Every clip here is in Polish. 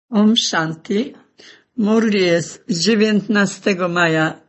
Om Shanti. Murli jest z 19 maja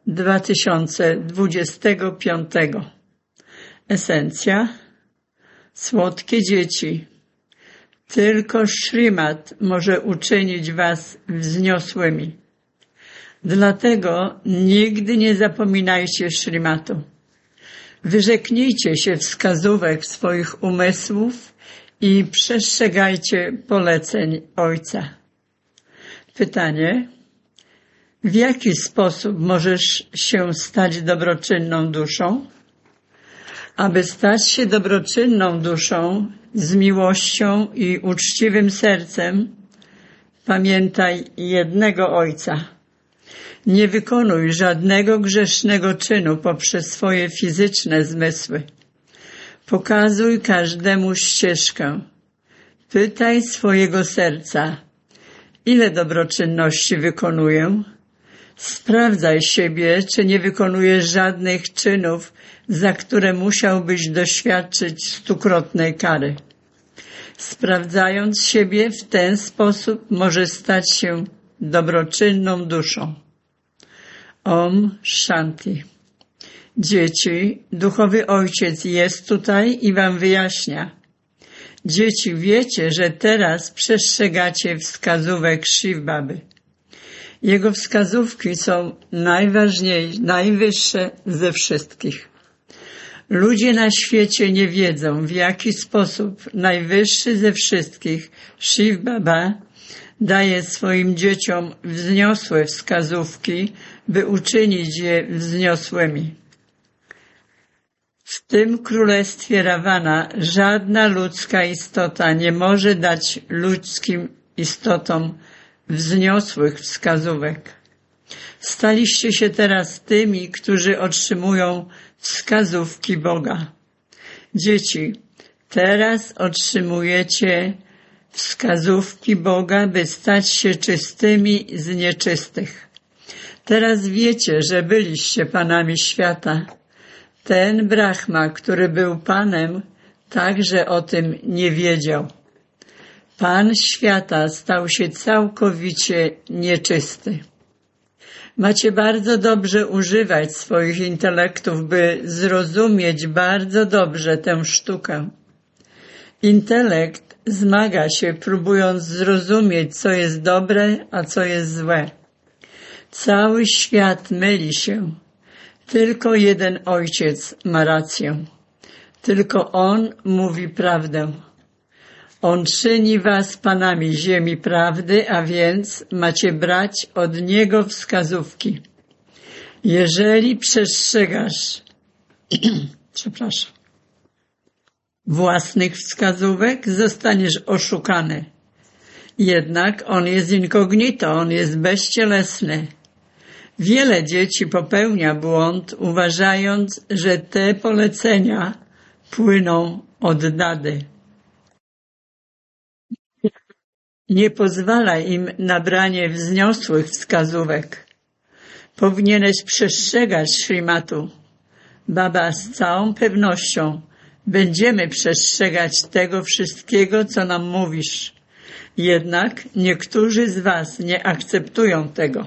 2025. Esencja. Słodkie dzieci. Tylko Śrimad może uczynić was wzniosłymi. Dlatego nigdy nie zapominajcie Śrimatu. Wyrzeknijcie się wskazówek swoich umysłów i przestrzegajcie poleceń Ojca. Pytanie. W jaki sposób możesz się stać dobroczynną duszą? Aby stać się dobroczynną duszą z miłością i uczciwym sercem, pamiętaj jednego Ojca. Nie wykonuj żadnego grzesznego czynu poprzez swoje fizyczne zmysły. Pokazuj każdemu ścieżkę. Pytaj swojego serca, ile dobroczynności wykonuję? Sprawdzaj siebie, czy nie wykonujesz żadnych czynów, za które musiałbyś doświadczyć 100-krotnej kary. Sprawdzając siebie w ten sposób możesz stać się dobroczynną duszą. Om Shanti. Dzieci, duchowy ojciec jest tutaj i wam wyjaśnia. Dzieci, wiecie, że teraz przestrzegacie wskazówek Shiv Baby. Jego wskazówki są najwyższe ze wszystkich. Ludzie na świecie nie wiedzą, w jaki sposób najwyższy ze wszystkich Shiv Baba daje swoim dzieciom wzniosłe wskazówki, by uczynić je wzniosłymi. W tym królestwie Ravana żadna ludzka istota nie może dać ludzkim istotom wzniosłych wskazówek. Staliście się teraz tymi, którzy otrzymują wskazówki Boga. Dzieci, teraz otrzymujecie wskazówki Boga, by stać się czystymi z nieczystych. Teraz wiecie, że byliście panami świata. Ten Brahma, który był Panem, także o tym nie wiedział. Pan świata stał się całkowicie nieczysty. Macie bardzo dobrze używać swoich intelektów, by zrozumieć bardzo dobrze tę sztukę. Intelekt zmaga się, próbując zrozumieć, co jest dobre, a co jest złe. Cały świat myli się. Tylko jeden Ojciec ma rację. Tylko On mówi prawdę. On czyni was panami ziemi prawdy, a więc macie brać od Niego wskazówki. Jeżeli przestrzegasz własnych wskazówek, zostaniesz oszukany. Jednak On jest incognito, On jest bezcielesny. Wiele dzieci popełnia błąd, uważając, że te polecenia płyną od Dady. Nie pozwalaj im na branie wzniosłych wskazówek. Powinieneś przestrzegać Śrimatu. Baba, z całą pewnością będziemy przestrzegać tego wszystkiego, co nam mówisz. Jednak niektórzy z was nie akceptują tego.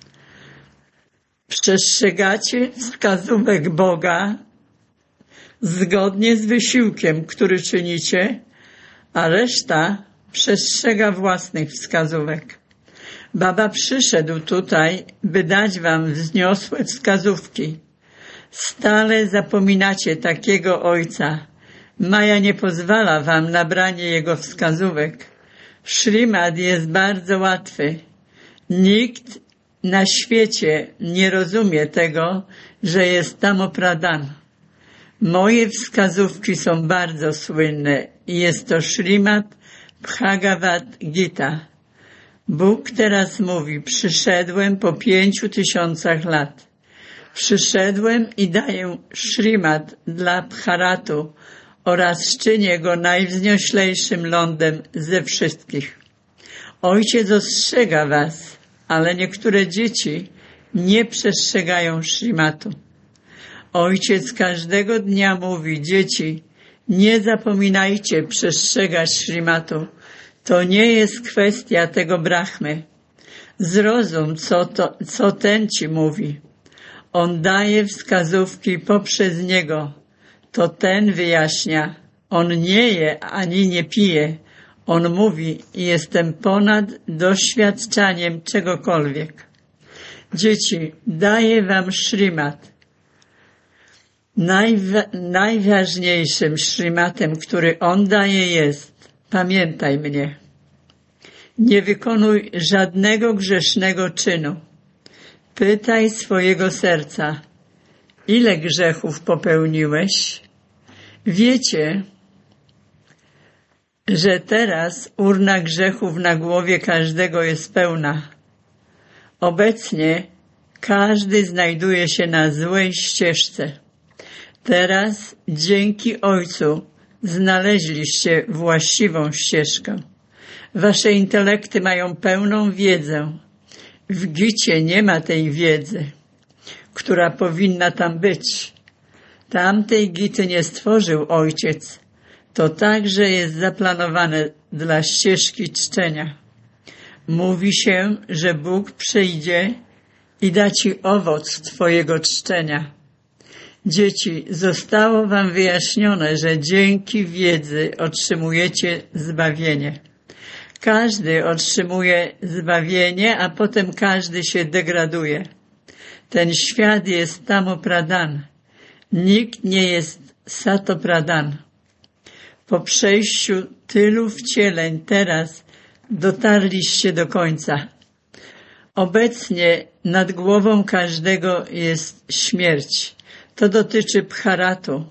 Przestrzegacie wskazówek Boga zgodnie z wysiłkiem, który czynicie, a reszta przestrzega własnych wskazówek. Baba przyszedł tutaj, by dać wam wzniosłe wskazówki. Stale zapominacie takiego Ojca. Maja nie pozwala wam na branie Jego wskazówek. Śrimad jest bardzo łatwy. Nikt na świecie nie rozumie tego, że jest Tamo Pradhan. Moje wskazówki są bardzo słynne i jest to Śrimad Bhagavad Gita. Bóg teraz mówi, przyszedłem po 5000 lat. Przyszedłem i daję Śrimad dla Bharatu oraz czynię go najwznioślejszym lądem ze wszystkich. Ojciec ostrzega was, ale niektóre dzieci nie przestrzegają Śrimatu. Ojciec każdego dnia mówi, dzieci, nie zapominajcie przestrzegać Śrimatu. To nie jest kwestia tego Brahmy. Zrozum, co ten ci mówi. On daje wskazówki poprzez niego. To ten wyjaśnia. On nie je ani nie pije. On mówi, jestem ponad doświadczaniem czegokolwiek. Dzieci, daję wam szrimat. Najważniejszym szrimatem, który on daje jest, pamiętaj mnie. Nie wykonuj żadnego grzesznego czynu. Pytaj swojego serca, ile grzechów popełniłeś? Wiecie, że teraz urna grzechów na głowie każdego jest pełna. Obecnie każdy znajduje się na złej ścieżce. Teraz dzięki Ojcu znaleźliście właściwą ścieżkę. Wasze intelekty mają pełną wiedzę. W Gicie nie ma tej wiedzy, która powinna tam być. Tamtej Gity nie stworzył Ojciec. To także jest zaplanowane dla ścieżki czczenia. Mówi się, że Bóg przyjdzie i da ci owoc twojego czczenia. Dzieci, zostało wam wyjaśnione, że dzięki wiedzy otrzymujecie zbawienie. Każdy otrzymuje zbawienie, a potem każdy się degraduje. Ten świat jest tamopradan. Nikt nie jest satopradan. Po przejściu tylu wcieleń teraz dotarliście do końca. Obecnie nad głową każdego jest śmierć. To dotyczy Bharatu.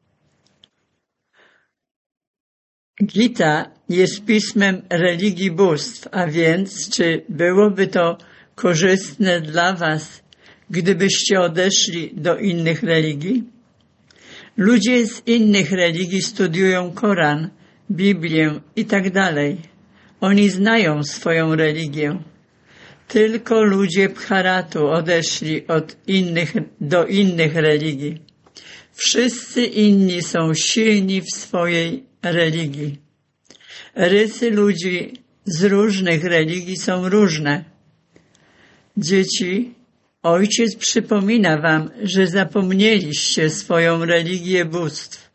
Gita jest pismem religii bóstw, a więc czy byłoby to korzystne dla was, gdybyście odeszli do innych religii? Ludzie z innych religii studiują Koran, Biblię i tak dalej. Oni znają swoją religię. Tylko ludzie Bharatu odeszli do innych religii. Wszyscy inni są silni w swojej religii. Rysy ludzi z różnych religii są różne. Dzieci, Ojciec przypomina wam, że zapomnieliście swoją religię bóstw.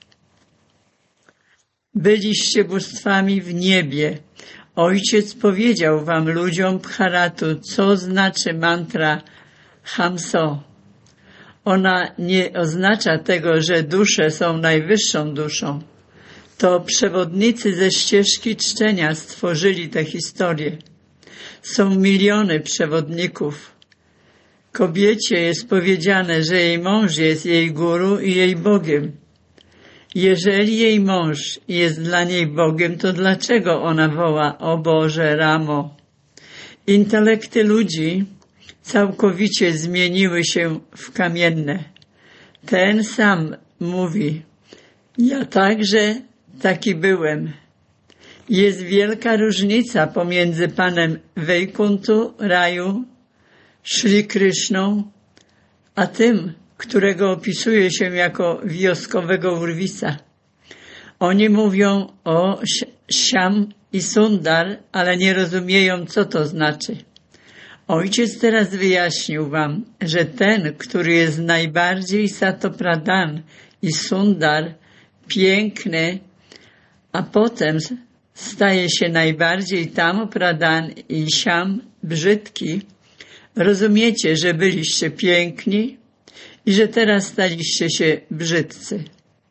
Byliście bóstwami w niebie. Ojciec powiedział wam, ludziom Bharatu, co znaczy mantra Hamso. Ona nie oznacza tego, że dusze są najwyższą duszą. To przewodnicy ze ścieżki czczenia stworzyli tę historię. Są miliony przewodników. Kobiecie jest powiedziane, że jej mąż jest jej guru i jej Bogiem. Jeżeli jej mąż jest dla niej Bogiem, to dlaczego ona woła, o Boże, Ramo? Intelekty ludzi całkowicie zmieniły się w kamienne. Ten sam mówi, ja także taki byłem. Jest wielka różnica pomiędzy Panem Wejkuntu, raju, Szri Kryszną, a tym, którego opisuje się jako wioskowego urwisa. Oni mówią o Siam i Sundar, ale nie rozumieją, co to znaczy. Ojciec teraz wyjaśnił wam, że ten, który jest najbardziej Satopradan i Sundar, piękny, a potem staje się najbardziej Tamopradan i Siam, brzydki, rozumiecie, że byliście piękni i że teraz staliście się brzydcy.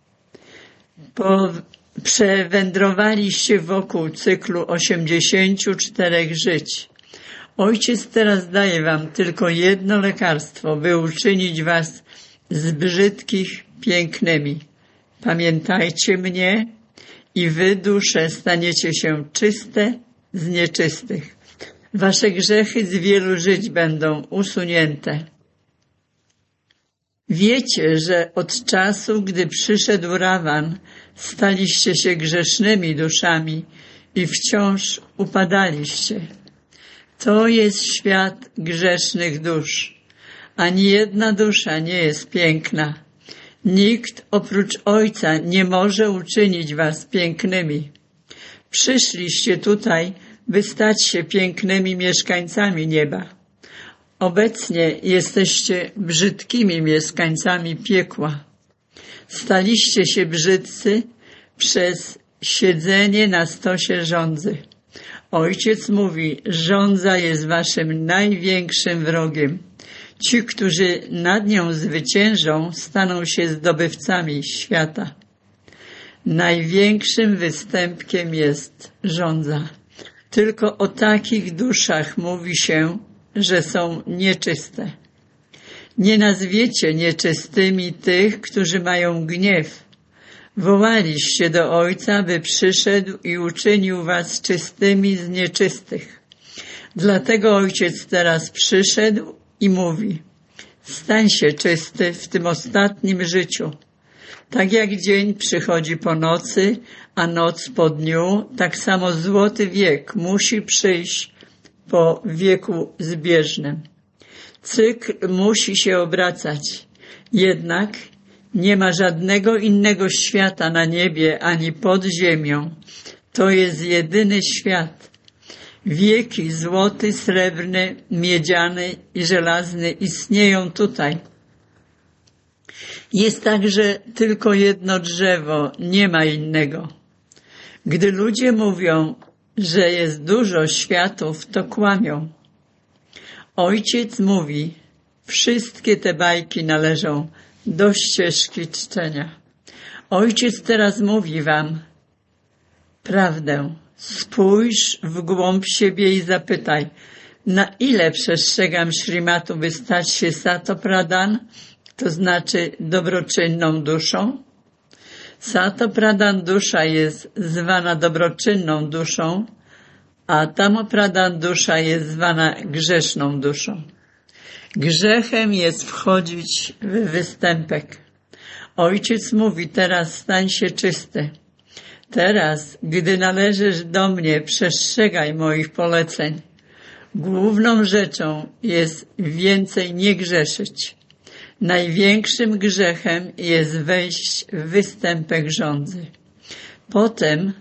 Przewędrowaliście wokół cyklu 84 żyć. Ojciec teraz daje wam tylko jedno lekarstwo, by uczynić was z brzydkich pięknymi. Pamiętajcie mnie i wy, dusze, staniecie się czyste z nieczystych. Wasze grzechy z wielu żyć będą usunięte. Wiecie, że od czasu, gdy przyszedł Rawan, staliście się grzesznymi duszami i wciąż upadaliście. To jest świat grzesznych dusz. Ani jedna dusza nie jest piękna. Nikt oprócz Ojca nie może uczynić was pięknymi. Przyszliście tutaj, by stać się pięknymi mieszkańcami nieba. Obecnie jesteście brzydkimi mieszkańcami piekła. Staliście się brzydcy przez siedzenie na stosie żądzy. Ojciec mówi, żądza jest waszym największym wrogiem. Ci, którzy nad nią zwyciężą, staną się zdobywcami świata. Największym występkiem jest żądza. Tylko o takich duszach mówi się, że są nieczyste. Nie nazwiecie nieczystymi tych, którzy mają gniew. Wołaliście do Ojca, by przyszedł i uczynił was czystymi z nieczystych. Dlatego Ojciec teraz przyszedł i mówi, stań się czysty w tym ostatnim życiu. Tak jak dzień przychodzi po nocy, a noc po dniu, tak samo złoty wiek musi przyjść po wieku zbieżnym. Cykl musi się obracać, jednak nie ma żadnego innego świata na niebie ani pod ziemią. To jest jedyny świat. Wieki złoty, srebrny, miedziany i żelazny istnieją tutaj. Jest także tylko jedno drzewo, nie ma innego. Gdy ludzie mówią, że jest dużo światów, to kłamią. Ojciec mówi, wszystkie te bajki należą do ścieżki czczenia. Ojciec teraz mówi wam prawdę. Spójrz w głąb siebie i zapytaj, na ile przestrzegam Śrimatu, by stać się Sato Pradhan, to znaczy dobroczynną duszą? Sato Pradhan dusza jest zwana dobroczynną duszą, a Tamo Pradhan dusza jest zwana grzeszną duszą. Grzechem jest wchodzić w występek. Ojciec mówi, teraz stań się czysty. Teraz, gdy należysz do mnie, przestrzegaj moich poleceń. Główną rzeczą jest więcej nie grzeszyć. Największym grzechem jest wejść w występek żądzy. Potem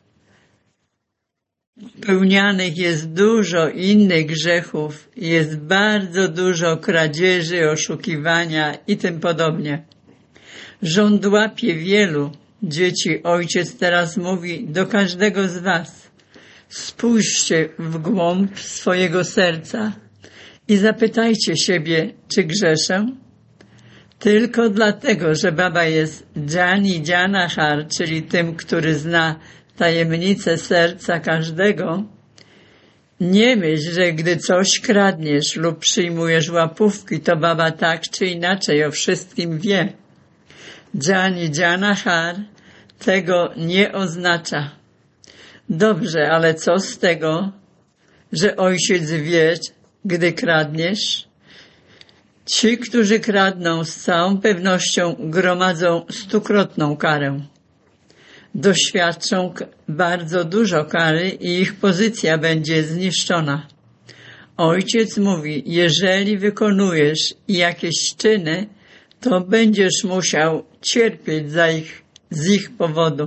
popełnianych jest dużo innych grzechów, jest bardzo dużo kradzieży, oszukiwania i tym podobnie. Rząd łapie wielu dzieci. Ojciec teraz mówi do każdego z was. Spójrzcie w głąb swojego serca i zapytajcie siebie, czy grzeszę? Tylko dlatego, że Baba jest Jani Janahar, czyli tym, który zna tajemnicę serca każdego, nie myśl, że gdy coś kradniesz lub przyjmujesz łapówki, to Baba tak czy inaczej o wszystkim wie. Jani Janahar tego nie oznacza. Dobrze, ale co z tego, że ojciec wie, gdy kradniesz? Ci, którzy kradną, z całą pewnością gromadzą 100-krotną karę. Doświadczą bardzo dużo kary i ich pozycja będzie zniszczona. Ojciec mówi, jeżeli wykonujesz jakieś czyny, to będziesz musiał cierpieć z ich powodu.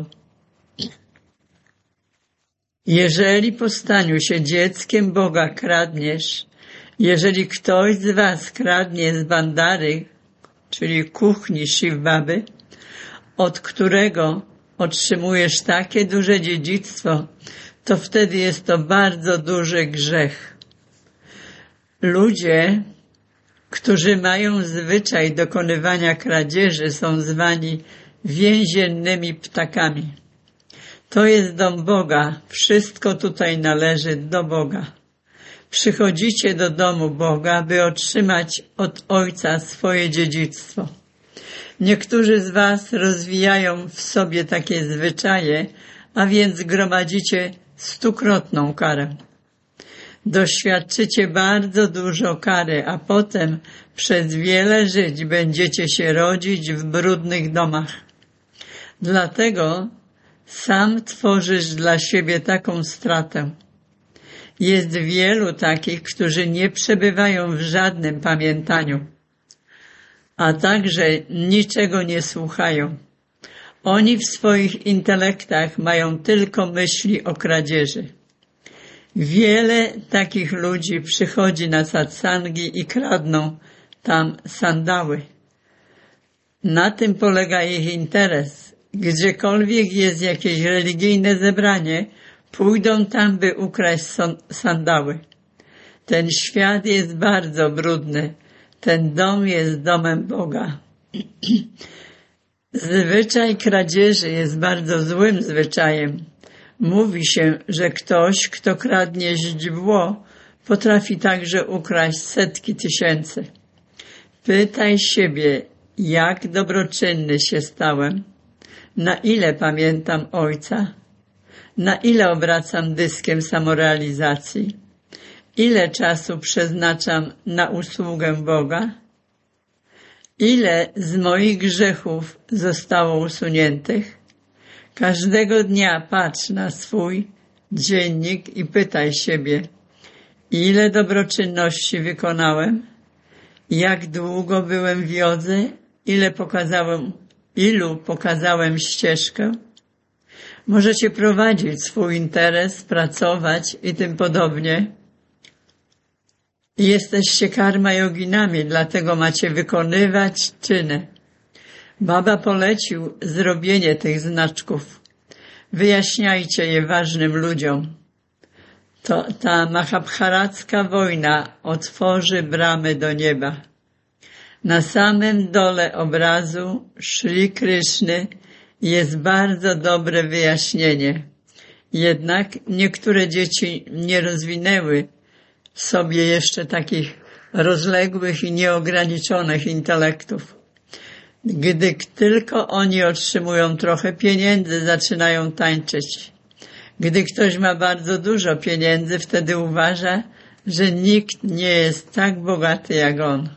Jeżeli po staniu się dzieckiem Boga kradniesz, jeżeli ktoś z was kradnie z bandary, czyli kuchni Shiv Baby, od którego otrzymujesz takie duże dziedzictwo, to wtedy jest to bardzo duży grzech. Ludzie, którzy mają zwyczaj dokonywania kradzieży, są zwani więziennymi ptakami. To jest dom Boga. Wszystko tutaj należy do Boga. Przychodzicie do domu Boga, by otrzymać od Ojca swoje dziedzictwo. Niektórzy z was rozwijają w sobie takie zwyczaje, a więc gromadzicie 100-krotną karę. Doświadczycie bardzo dużo kary, a potem przez wiele żyć będziecie się rodzić w brudnych domach. Dlatego sam tworzysz dla siebie taką stratę. Jest wielu takich, którzy nie przebywają w żadnym pamiętaniu, a także niczego nie słuchają. Oni w swoich intelektach mają tylko myśli o kradzieży. Wiele takich ludzi przychodzi na satsangi i kradną tam sandały. Na tym polega ich interes. Gdziekolwiek jest jakieś religijne zebranie, pójdą tam, by ukraść sandały. Ten świat jest bardzo brudny. Ten dom jest domem Boga. Zwyczaj kradzieży jest bardzo złym zwyczajem. Mówi się, że ktoś, kto kradnie źdźbło, potrafi także ukraść setki tysięcy. Pytaj siebie, jak dobroczynny się stałem, na ile pamiętam Ojca, na ile obracam dyskiem samorealizacji, ile czasu przeznaczam na usługę Boga, ile z moich grzechów zostało usuniętych. Każdego dnia patrz na swój dziennik i pytaj siebie, ile dobroczynności wykonałem, jak długo byłem w jodze, ilu pokazałem ścieżkę. Możecie prowadzić swój interes, pracować i tym podobnie. Jesteście karma joginami, dlatego macie wykonywać czyny. Baba polecił zrobienie tych znaczków. Wyjaśniajcie je ważnym ludziom. Ta mahabharacka wojna otworzy bramy do nieba. Na samym dole obrazu Shri Kryszny jest bardzo dobre wyjaśnienie. Jednak niektóre dzieci nie rozwinęły w sobie jeszcze takich rozległych i nieograniczonych intelektów. Gdy tylko oni otrzymują trochę pieniędzy, zaczynają tańczyć. Gdy ktoś ma bardzo dużo pieniędzy, wtedy uważa, że nikt nie jest tak bogaty jak on.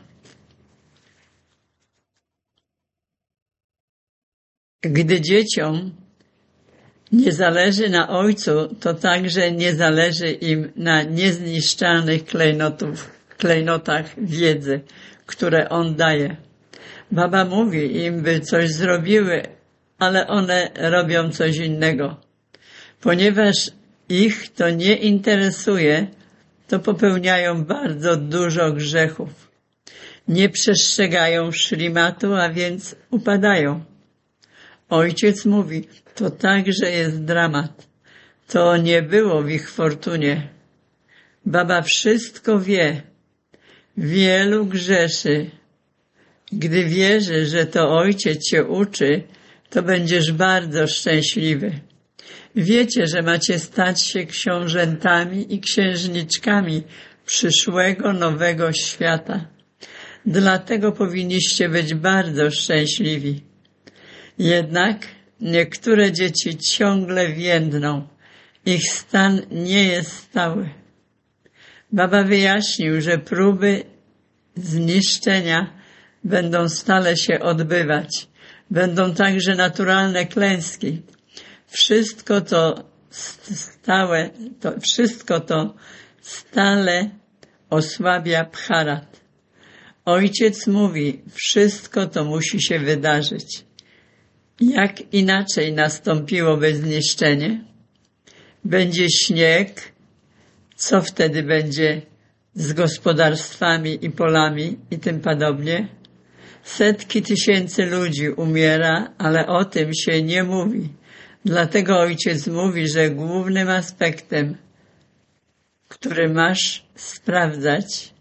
Gdy dzieciom nie zależy na ojcu, to także nie zależy im na niezniszczalnych klejnotach wiedzy, które on daje. Baba mówi im, by coś zrobiły, ale one robią coś innego. Ponieważ ich to nie interesuje, to popełniają bardzo dużo grzechów. Nie przestrzegają szrimatu, a więc upadają. Ojciec mówi, to także jest dramat. To nie było w ich fortunie. Baba wszystko wie. Wielu grzeszy. Gdy wierzy, że to ojciec cię uczy, to będziesz bardzo szczęśliwy. Wiecie, że macie stać się książętami i księżniczkami przyszłego nowego świata. Dlatego powinniście być bardzo szczęśliwi. Jednak niektóre dzieci ciągle więdną. Ich stan nie jest stały. Baba wyjaśnił, że próby zniszczenia będą stale się odbywać. Będą także naturalne klęski. Wszystko to stale osłabia bharat. Ojciec mówi, wszystko to musi się wydarzyć. Jak inaczej nastąpiłoby zniszczenie? Będzie śnieg, co wtedy będzie z gospodarstwami i polami i tym podobnie? Setki tysięcy ludzi umiera, ale o tym się nie mówi. Dlatego ojciec mówi, że głównym aspektem, który masz sprawdzać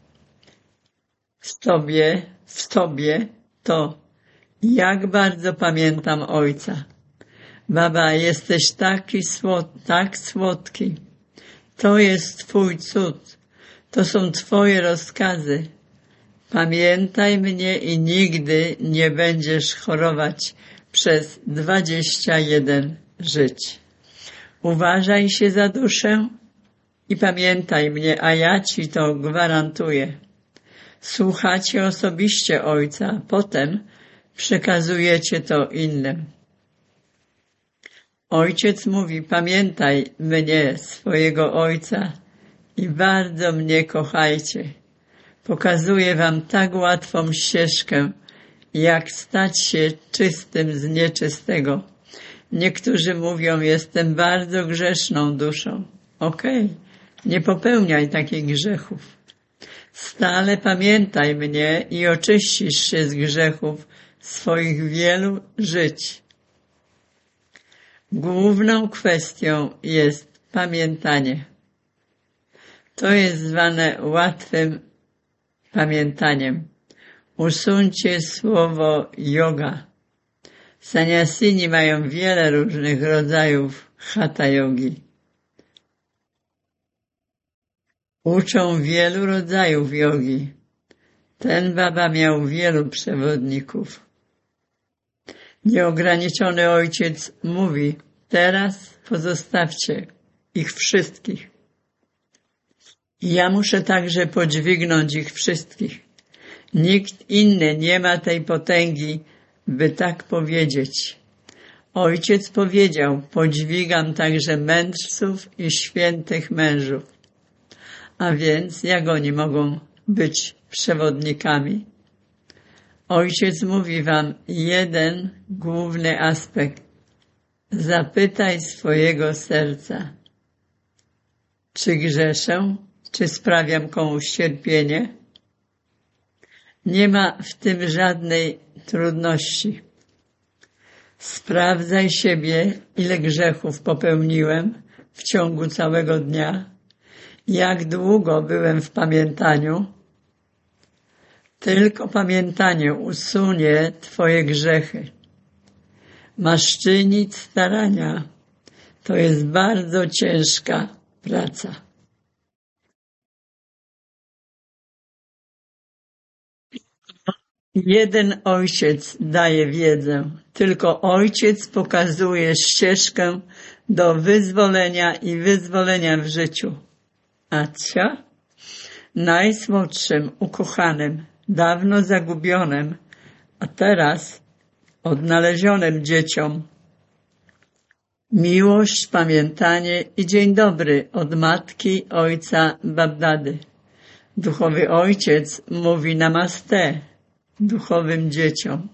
w tobie, to jak bardzo pamiętam ojca. Baba, jesteś tak słodki. To jest twój cud. To są twoje rozkazy. Pamiętaj mnie i nigdy nie będziesz chorować przez 21 żyć. Uważaj się za duszę i pamiętaj mnie, a ja ci to gwarantuję. Słuchacie osobiście ojca, potem przekazujecie to innym. Ojciec mówi, pamiętaj mnie, swojego ojca i bardzo mnie kochajcie. Pokazuję wam tak łatwą ścieżkę jak stać się czystym z nieczystego. Niektórzy mówią, jestem bardzo grzeszną duszą. Okej, nie popełniaj takich grzechów. Stale pamiętaj mnie i oczyścisz się z grzechów swoich wielu żyć. Główną kwestią jest pamiętanie. To jest zwane łatwym pamiętaniem. Usuńcie słowo yoga. Saniasini mają wiele różnych rodzajów hatha jogi. Uczą wielu rodzajów jogi. Ten baba miał wielu przewodników. Nieograniczony ojciec mówi, teraz pozostawcie ich wszystkich. Ja muszę także podźwignąć ich wszystkich. Nikt inny nie ma tej potęgi, by tak powiedzieć. Ojciec powiedział, podźwigam także mędrców i świętych mężów. A więc jak oni mogą być przewodnikami? Ojciec mówi wam jeden główny aspekt. Zapytaj swojego serca, czy grzeszę, czy sprawiam komuś cierpienie? Nie ma w tym żadnej trudności. Sprawdzaj siebie, ile grzechów popełniłem w ciągu całego dnia, jak długo byłem w pamiętaniu. Tylko pamiętanie usunie twoje grzechy. Masz czynić starania. To jest bardzo ciężka praca. Jeden ojciec daje wiedzę, tylko ojciec pokazuje ścieżkę do wyzwolenia i wyzwolenia w życiu. Acia, najsłodszym, ukochanym, dawno zagubionym, a teraz odnalezionym dzieciom. Miłość, pamiętanie i dzień dobry od matki, ojca, babdady. Duchowy ojciec mówi namaste duchowym dzieciom.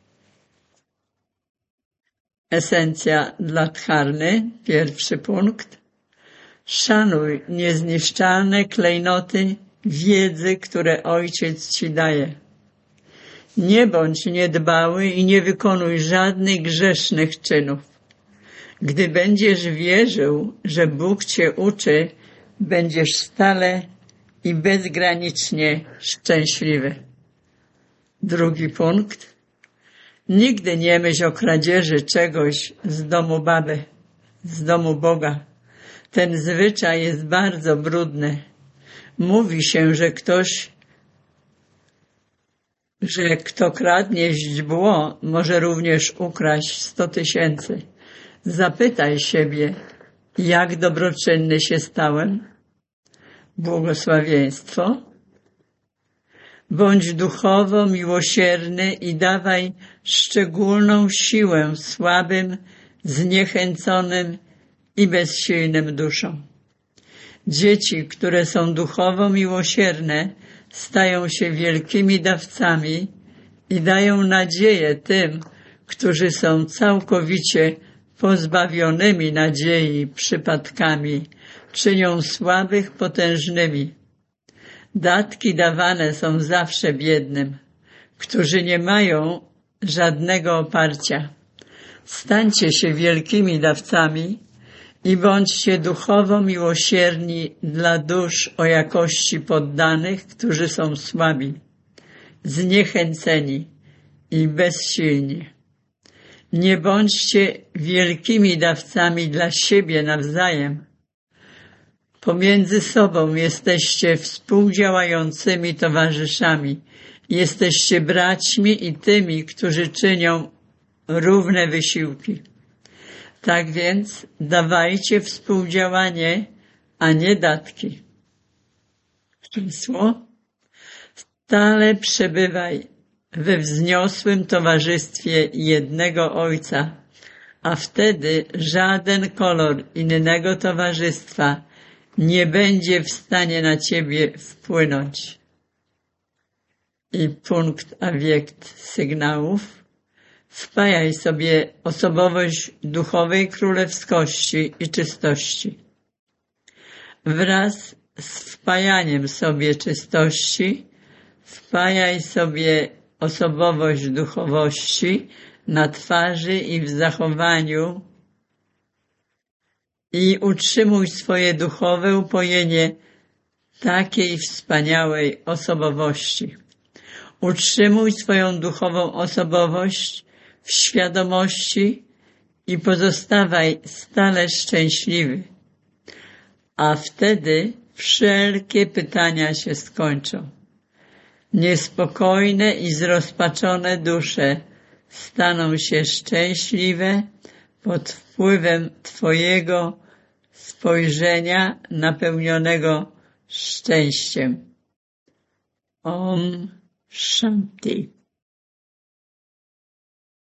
Esencja dla dharmy, pierwszy punkt. Szanuj niezniszczalne klejnoty wiedzy, które ojciec ci daje. Nie bądź niedbały i nie wykonuj żadnych grzesznych czynów. Gdy będziesz wierzył, że Bóg cię uczy, będziesz stale i bezgranicznie szczęśliwy. Drugi punkt. Nigdy nie myśl o kradzieży czegoś z domu baby, z domu Boga. Ten zwyczaj jest bardzo brudny. Mówi się, że kto kradnie źdźbło, może również ukraść 100 000. Zapytaj siebie, jak dobroczynny się stałem? Błogosławieństwo. Bądź duchowo miłosierny i dawaj szczególną siłę słabym, zniechęconym i bezsilnym duszom. Dzieci, które są duchowo miłosierne, stają się wielkimi dawcami i dają nadzieję tym, którzy są całkowicie pozbawionymi nadziei przypadkami, czynią słabych potężnymi. Datki dawane są zawsze biednym, którzy nie mają żadnego oparcia. Stańcie się wielkimi dawcami i bądźcie duchowo miłosierni dla dusz o jakości poddanych, którzy są słabi, zniechęceni i bezsilni. Nie bądźcie wielkimi dawcami dla siebie nawzajem. Pomiędzy sobą jesteście współdziałającymi towarzyszami. Jesteście braćmi i tymi, którzy czynią równe wysiłki. Tak więc dawajcie współdziałanie, a nie datki. Stale przebywaj we wzniosłym towarzystwie jednego Ojca, a wtedy żaden kolor innego towarzystwa nie będzie w stanie na ciebie wpłynąć. i punkt obiekt sygnałów. Wpajaj sobie osobowość duchowej królewskości i czystości. Wraz z wpajaniem sobie czystości wpajaj sobie osobowość duchowości na twarzy i w zachowaniu i utrzymuj swoje duchowe upojenie takiej wspaniałej osobowości. Utrzymuj swoją duchową osobowość w świadomości i pozostawaj stale szczęśliwy, a wtedy wszelkie pytania się skończą. Niespokojne i zrozpaczone dusze staną się szczęśliwe pod wpływem Twojego spojrzenia napełnionego szczęściem. Om Shanti.